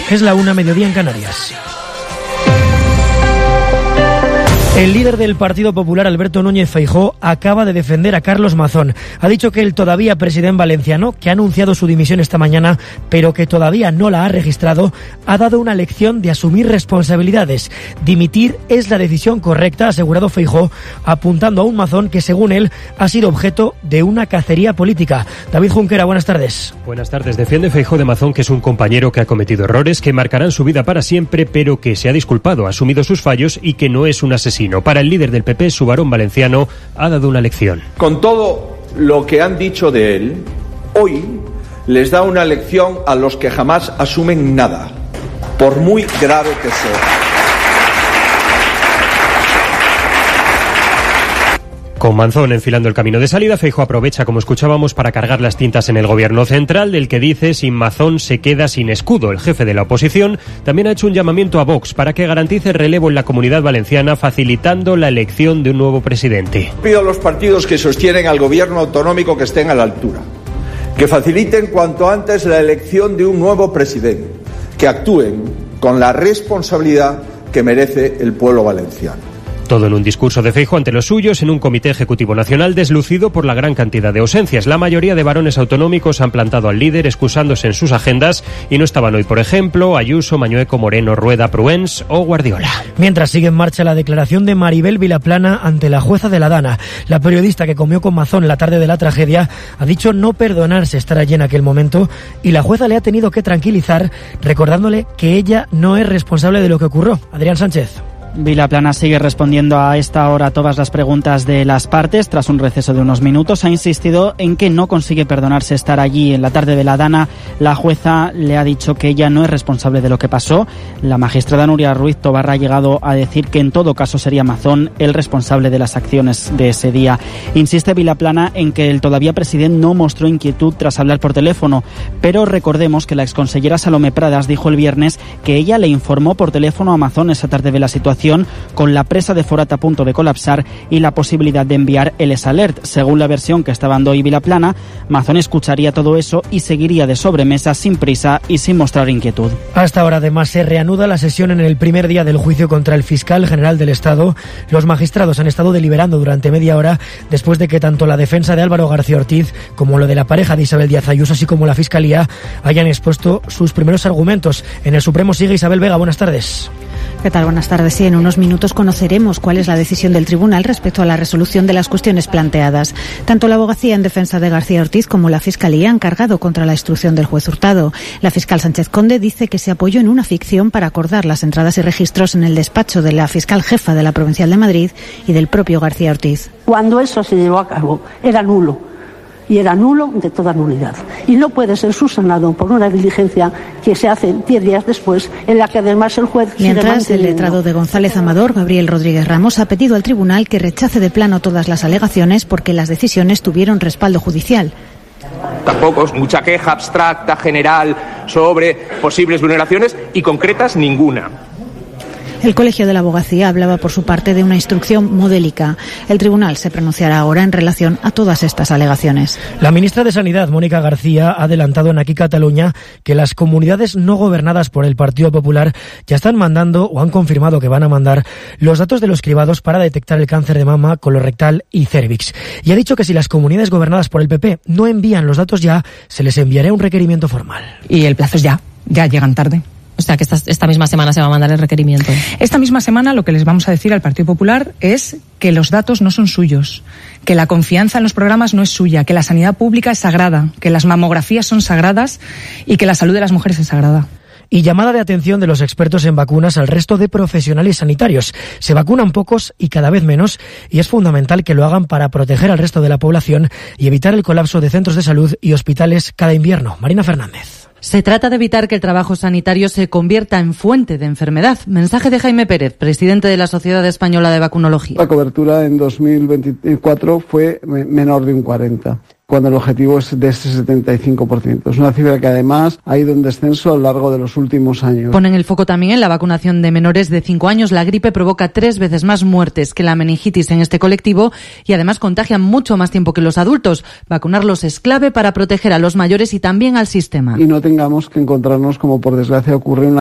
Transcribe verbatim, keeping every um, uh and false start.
Es la una, mediodía en Canarias. El líder del Partido Popular, Alberto Núñez Feijóo, acaba de defender a Carlos Mazón. Ha dicho que el todavía presidente valenciano, que ha anunciado su dimisión esta mañana, pero que todavía no la ha registrado, ha dado una lección de asumir responsabilidades. Dimitir es la decisión correcta, ha asegurado Feijóo, apuntando a un Mazón que, según él, ha sido objeto de una cacería política. David Junquera, buenas tardes. Buenas tardes. Defiende Feijóo de Mazón que es un compañero que ha cometido errores, que marcarán su vida para siempre, pero que se ha disculpado, ha asumido sus fallos y que no es un asesino. Para el líder del P P, su varón valenciano ha dado una lección. Con todo lo que han dicho de él, hoy les da una lección a los que jamás asumen nada, por muy grave que sea. Con Mazón enfilando el camino de salida, Feijóo aprovecha, como escuchábamos, para cargar las tintas en el gobierno central, del que dice sin Mazón se queda sin escudo. El jefe de la oposición también ha hecho un llamamiento a Vox para que garantice el relevo en la Comunidad Valenciana, facilitando la elección de un nuevo presidente. Pido a los partidos que sostienen al gobierno autonómico que estén a la altura, que faciliten cuanto antes la elección de un nuevo presidente, que actúen con la responsabilidad que merece el pueblo valenciano. Todo en un discurso de Feijóo ante los suyos en un comité ejecutivo nacional deslucido por la gran cantidad de ausencias. La mayoría de varones autonómicos han plantado al líder excusándose en sus agendas y no estaban hoy, por ejemplo, Ayuso, Mañueco, Moreno, Rueda, Pruens o Guardiola. Mientras sigue en marcha la declaración de Maribel Vilaplana ante la jueza de la Dana. La periodista que comió con Mazón la tarde de la tragedia ha dicho no perdonarse estar allí en aquel momento y la jueza le ha tenido que tranquilizar recordándole que ella no es responsable de lo que ocurrió. Adrián Sánchez. Vilaplana sigue respondiendo a esta hora todas las preguntas de las partes. Tras un receso de unos minutos, ha insistido en que no consigue perdonarse estar allí en la tarde de la Dana. La jueza le ha dicho que ella no es responsable de lo que pasó. La magistrada Nuria Ruiz Tobarra ha llegado a decir que en todo caso sería Mazón el responsable de las acciones de ese día. Insiste Vilaplana en que el todavía presidente no mostró inquietud tras hablar por teléfono, pero recordemos que la exconsellera Salomé Pradas dijo el viernes que ella le informó por teléfono a Mazón esa tarde de la situación, con la presa de Forat a punto de colapsar y la posibilidad de enviar el S-Alert. Según la versión que está dando hoy Vilaplana, Mazón escucharía todo eso y seguiría de sobremesa sin prisa y sin mostrar inquietud. Hasta ahora, además, se reanuda la sesión en el primer día del juicio contra el fiscal general del Estado. Los magistrados han estado deliberando durante media hora después de que tanto la defensa de Álvaro García Ortiz como lo de la pareja de Isabel Díaz Ayuso, así como la Fiscalía, hayan expuesto sus primeros argumentos. En el Supremo sigue Isabel Vega. Buenas tardes. ¿Qué tal? Buenas tardes. Sí, en unos minutos conoceremos cuál es la decisión del tribunal respecto a la resolución de las cuestiones planteadas. Tanto la abogacía en defensa de García Ortiz como la Fiscalía han cargado contra la instrucción del juez Hurtado. La fiscal Sánchez Conde dice que se apoyó en una ficción para acordar las entradas y registros en el despacho de la fiscal jefa de la Provincial de Madrid y del propio García Ortiz. Cuando eso se llevó a cabo, era nulo. Y era nulo de toda nulidad. Y no puede ser subsanado por una diligencia que se hace diez días después, en la que además el juez... Mientras, el letrado de González Amador, Gabriel Rodríguez Ramos, ha pedido al tribunal que rechace de plano todas las alegaciones porque las decisiones tuvieron respaldo judicial. Tampoco es mucha queja abstracta, general, sobre posibles vulneraciones y concretas ninguna. El Colegio de la Abogacía hablaba por su parte de una instrucción modélica. El tribunal se pronunciará ahora en relación a todas estas alegaciones. La ministra de Sanidad, Mónica García, ha adelantado en Aquí Cataluña que las comunidades no gobernadas por el Partido Popular ya están mandando o han confirmado que van a mandar los datos de los cribados para detectar el cáncer de mama, colorectal y cérvix. Y ha dicho que si las comunidades gobernadas por el P P no envían los datos ya, se les enviará un requerimiento formal. Y el plazo es ya, ya llegan tarde. O sea, que esta, esta misma semana se va a mandar el requerimiento. Esta misma semana lo que les vamos a decir al Partido Popular es que los datos no son suyos, que la confianza en los programas no es suya, que la sanidad pública es sagrada, que las mamografías son sagradas y que la salud de las mujeres es sagrada. Y llamada de atención de los expertos en vacunas al resto de profesionales sanitarios. Se vacunan pocos y cada vez menos, y es fundamental que lo hagan para proteger al resto de la población y evitar el colapso de centros de salud y hospitales cada invierno. Marina Fernández. Se trata de evitar que el trabajo sanitario se convierta en fuente de enfermedad. Mensaje de Jaime Pérez, presidente de la Sociedad Española de Vacunología. La cobertura en dos mil veinticuatro fue menor de un cuarenta por ciento. Cuando el objetivo es de ese setenta y cinco por ciento. Es una cifra que además ha ido en descenso a lo largo de los últimos años. Ponen el foco también en la vacunación de menores de cinco años. La gripe provoca tres veces más muertes que la meningitis en este colectivo y además contagian mucho más tiempo que los adultos. Vacunarlos es clave para proteger a los mayores y también al sistema. Y no tengamos que encontrarnos, como por desgracia ocurre, una